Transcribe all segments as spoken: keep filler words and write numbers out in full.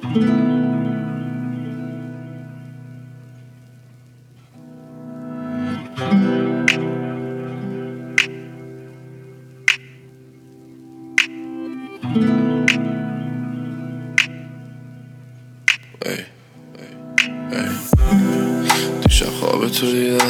ای ای دیشب خواب تو دیدم،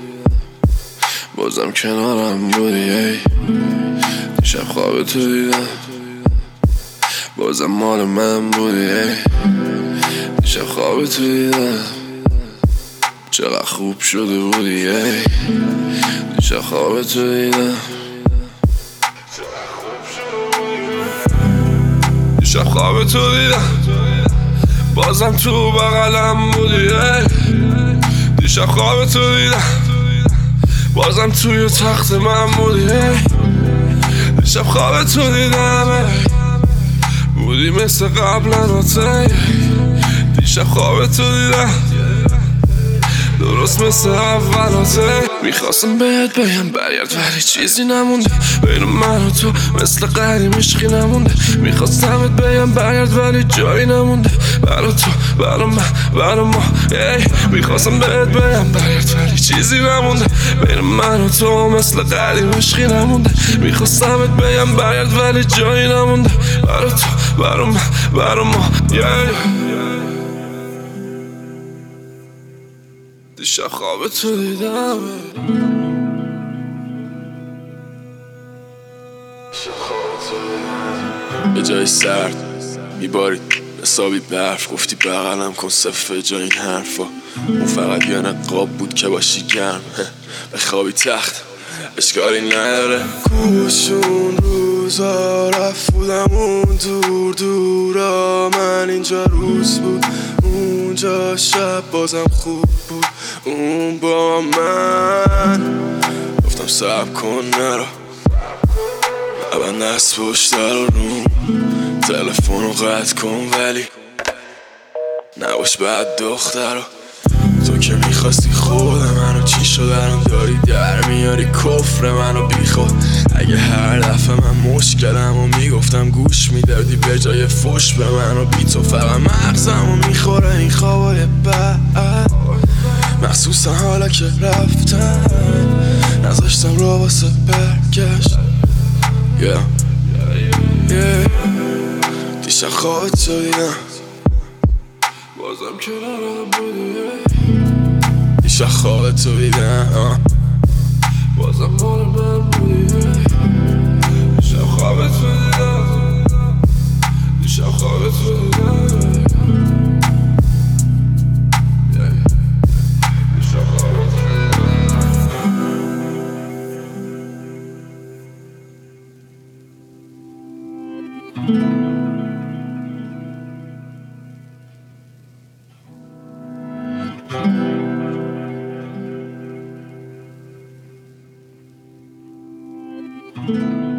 بازم کنارم بودی. ای دیشب خواب تو دیدم، بازم مال من بودی. ای دیشب خواب تو دیدم، چقدر خوب شده بودی. ای دیشب خواب تو دیدم، دیشب خواب تو دیدم، بازم تو بغلم بودی. ای دیشب خواب تو دیدم، بازم توی تخت من بودی. ای دیشب خواب تو دیدم، بودی مثل قبلا. دیشب خواب تو دیدم، درست مثل اولات. میخواستم بهت بگم برگرد ولی چیزی نمونده بین من و تو، مثل قدیم عشقی نمونده. میخواستمت بگم برگرد ولی جایی نمونده برا تو، برا من، برا ما. ای میخواستم بهت بگم برگرد ولی چیزی نمونده بین من و تو، مثل قدیم عشقی نمونده. میخواستمت بگم برگرد ولی جایی نمونده برا تو، برا من، برا ما. دیشب خواب تو دیدم، یه جای سرد میبارید حسابی برف، گفتی بغلم کن صفه جای این حرفا. اون فقط یه نقاب بود که باشی گرم، بخوابی تخت اشکالی نداره. کوشون روزا رفت بودم اون دور دورا، من اینجا روز بود اونجا شب بازم خوب بود. اون با من گفتم صبر کن نرو، اول دست پشت رو روم، تلفن رو قطع کن ولی نباش بعد دختر رو. تو که میخواستی خود منو، چی شد الان داری در میاری کفر منو بی خود. اگه هر دفعه من مشکلم و میگفتم گوش میدادی به جای فش به منو، بی تو فقط مغزم و میخوره این خوابای بد، مخصوصا حالا که رفتن نذاشتم رو واسه برگشت. yeah. yeah. دیشب خواب تو دیدم، بازم کنارم بودی. دیشب خواب تو دیدم، بازم مال من بودی. دیشب خواب تو دیدم، دیشب خواب تو دیدم. Thank you.